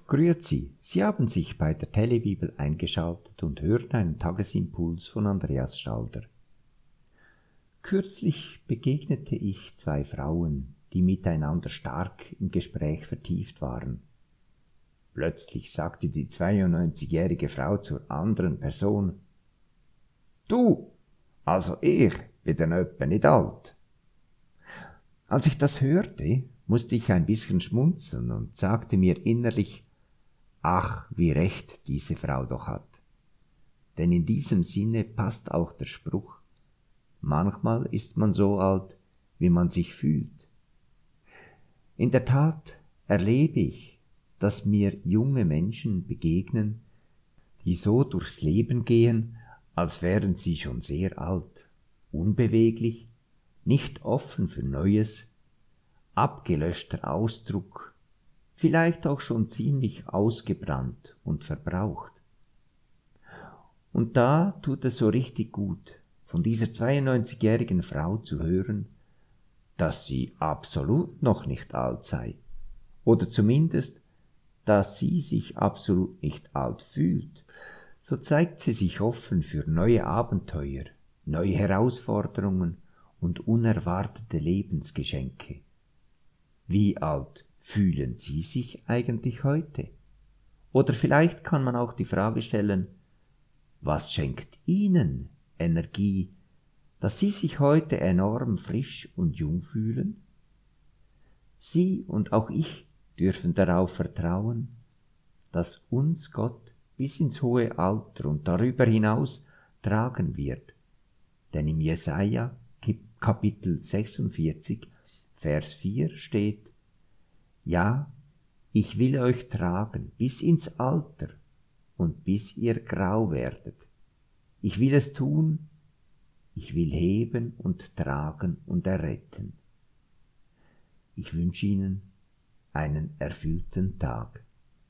Grüezi, Sie haben sich bei der Telebibel eingeschaltet und hören einen Tagesimpuls von Andreas Stalder. Kürzlich begegnete ich zwei Frauen, die miteinander stark im Gespräch vertieft waren. Plötzlich sagte die 92-jährige Frau zur anderen Person: »Du, also ich bin dann etwa nicht alt.« Als ich das hörte, musste ich ein bisschen schmunzeln und sagte mir innerlich: Ach, wie recht diese Frau doch hat. Denn in diesem Sinne passt auch der Spruch: Manchmal ist man so alt, wie man sich fühlt. In der Tat erlebe ich, dass mir junge Menschen begegnen, die so durchs Leben gehen, als wären sie schon sehr alt, unbeweglich, nicht offen für Neues, abgelöschter Ausdruck, vielleicht auch schon ziemlich ausgebrannt und verbraucht. Und da tut es so richtig gut, von dieser 92-jährigen Frau zu hören, dass sie absolut noch nicht alt sei, oder zumindest, dass sie sich absolut nicht alt fühlt. So zeigt sie sich offen für neue Abenteuer, neue Herausforderungen und unerwartete Lebensgeschenke. Wie alt fühlen Sie sich eigentlich heute? Oder vielleicht kann man auch die Frage stellen: Was schenkt Ihnen Energie, dass Sie sich heute enorm frisch und jung fühlen? Sie und auch ich dürfen darauf vertrauen, dass uns Gott bis ins hohe Alter und darüber hinaus tragen wird. Denn im Jesaja Kapitel 46, Vers 4 steht: Ja, ich will euch tragen bis ins Alter und bis ihr grau werdet. Ich will es tun, ich will heben und tragen und erretten. Ich wünsche Ihnen einen erfüllten Tag.